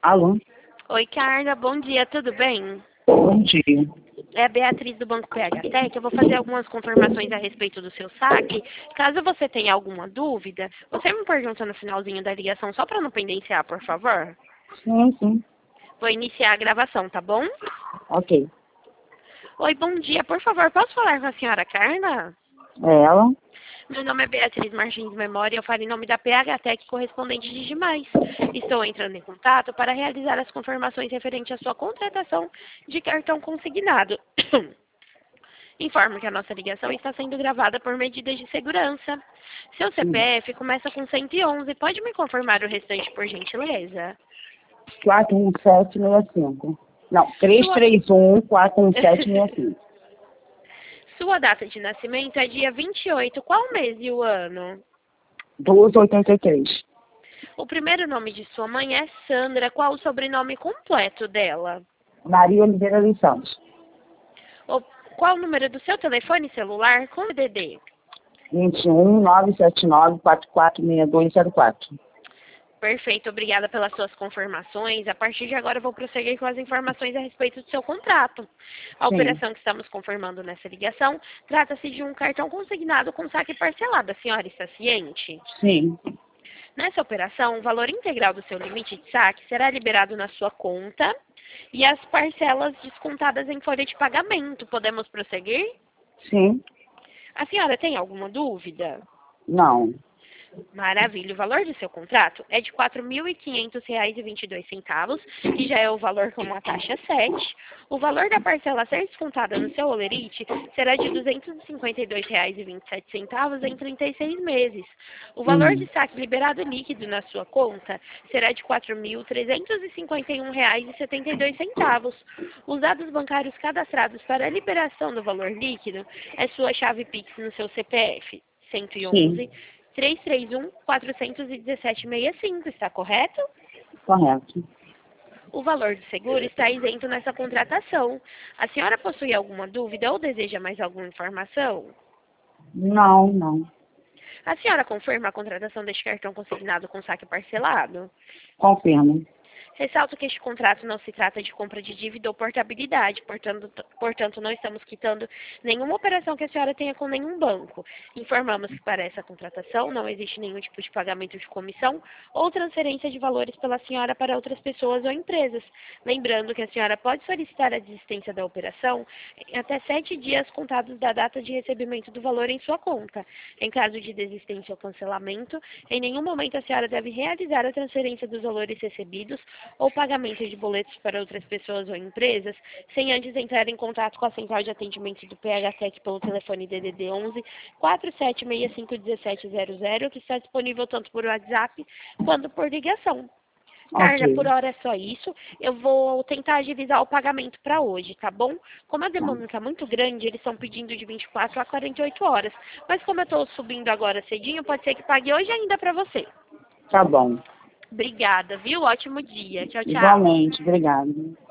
Alô? Oi, Carla, bom dia, tudo bem? Bom dia. É a Beatriz do Banco PHTEC. Eu vou fazer algumas confirmações a respeito do seu saque. Caso você tenha alguma dúvida, você me pergunta no finalzinho da ligação só para não pendenciar, por favor? Sim. Vou iniciar a gravação, tá bom? Ok. Oi, bom dia, por favor, posso falar com a senhora Carla? É ela? Meu nome é Beatriz Martins Memória e eu falo em nome da PHTEC correspondente de Digimais. Estou entrando em contato para realizar as confirmações referentes à sua contratação de cartão consignado. Informo que a nossa ligação está sendo gravada por medidas de segurança. Seu Sim. CPF começa com 111. Pode me confirmar o restante, por gentileza? 41765. Não, Sua, 331-41765. Sua data de nascimento é dia 28. Qual mês e o ano? 1283. O primeiro nome de sua mãe é Sandra. Qual o sobrenome completo dela? Maria Oliveira dos Santos. O- Qual o número do seu telefone celular com DDD? 21-979-446204. Perfeito, obrigada pelas suas confirmações. A partir de agora, eu vou prosseguir com as informações a respeito do seu contrato. A Sim. operação que estamos confirmando nessa ligação trata-se de um cartão consignado com saque parcelado. A senhora está ciente? Sim. Nessa operação, o valor integral do seu limite de saque será liberado na sua conta e as parcelas descontadas em folha de pagamento. Podemos prosseguir? Sim. A senhora tem alguma dúvida? Não. Maravilha. O valor do seu contrato é de R$ 4.500,22, que já é o valor com a taxa 7. O valor da parcela a ser descontada no seu holerite será de R$ 252,27 em 36 meses. O valor de saque liberado líquido na sua conta será de R$ 4.351,72. Os dados bancários cadastrados para a liberação do valor líquido é sua chave Pix no seu CPF, 111 Sim. 331-417,65, está correto? Correto. O valor do seguro está isento nessa contratação. A senhora possui alguma dúvida ou deseja mais alguma informação? Não. A senhora confirma a contratação deste cartão consignado com saque parcelado? Confirmo. Ressalto que este contrato não se trata de compra de dívida ou portabilidade, portanto, não estamos quitando nenhuma operação que a senhora tenha com nenhum banco. Informamos que para essa contratação não existe nenhum tipo de pagamento de comissão ou transferência de valores pela senhora para outras pessoas ou empresas. Lembrando que a senhora pode solicitar a desistência da operação em até 7 dias contados da data de recebimento do valor em sua conta. Em caso de desistência ou cancelamento, em nenhum momento a senhora deve realizar a transferência dos valores recebidos ou pagamento de boletos para outras pessoas ou empresas, sem antes entrar em contato com a central de atendimento do PHTEC pelo telefone DDD 11 47651700, que está disponível tanto por WhatsApp quanto por ligação. Carla, por Ok. hora é só isso. Eu vou tentar agilizar o pagamento para hoje, tá bom? Como a Tá. demanda está muito grande, eles estão pedindo de 24 a 48 horas. Mas como eu estou subindo agora cedinho, pode ser que pague hoje ainda para você. Tá bom. Obrigada, viu? Ótimo dia. Tchau, tchau. Igualmente. Obrigada.